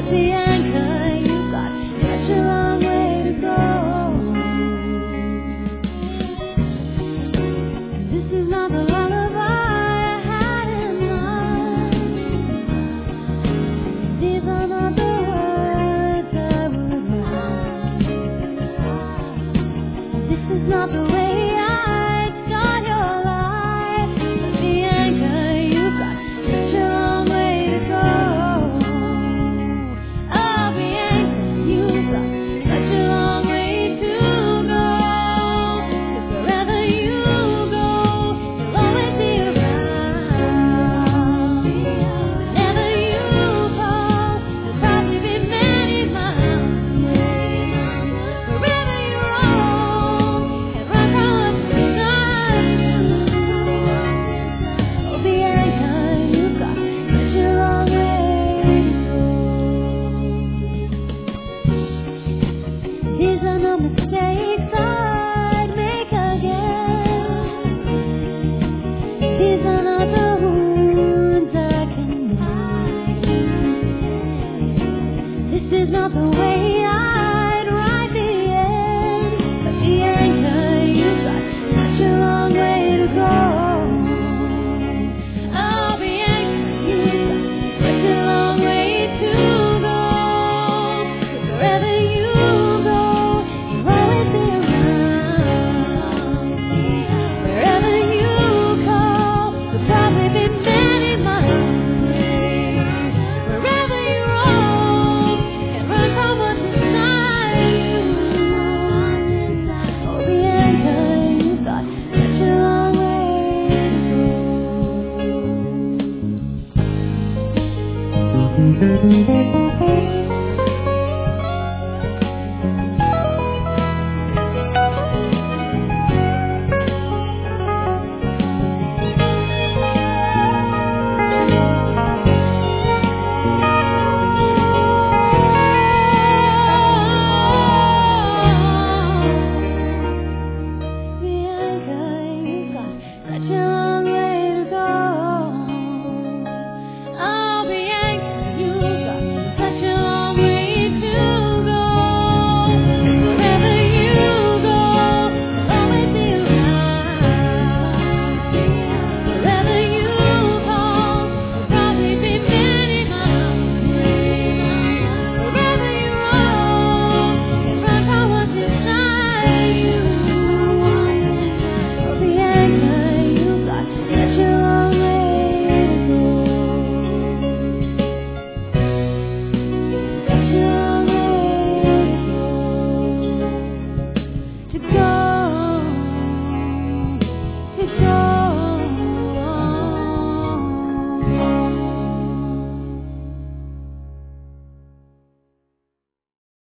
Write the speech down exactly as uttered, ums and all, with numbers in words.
the anchor, you've got such a long way to go. This is not the lullaby I had in mind. These are not the words I would write. This is not the way I'd start your life. The anchor, you've got such a long way to go. Oh, the anchor, you've got such a long way to go. 'Cause wherever you go, you'll always be around. Whenever you call, you'll probably be many miles away. Wherever you roam, and run from what's beside you. Oh, the anchor, you've got such a long way to go. These are no mistakes I'd make again. These are not the wounds I can mend. This is not the way I'd write the end. But the anchor, you've got such a long way to go. Oh, the anchor, you've got such a long way to go. 'Cause wherever you go, you'll always be around. Wherever you call, you'll probably be many miles away. Wherever you roam, and run from what's inside you. Oh, the anchor, you've got such a long way to go. The anchor, you've got such a long way to go. Oh, the anchor, you've got such a long way to go. Wherever you go, you'll always be around. Wherever you call, you'll probably be many miles away. Wherever you roam, and run from what's inside you. Oh, the anchor, you've got such a long way to go. Such a long way to go. To go.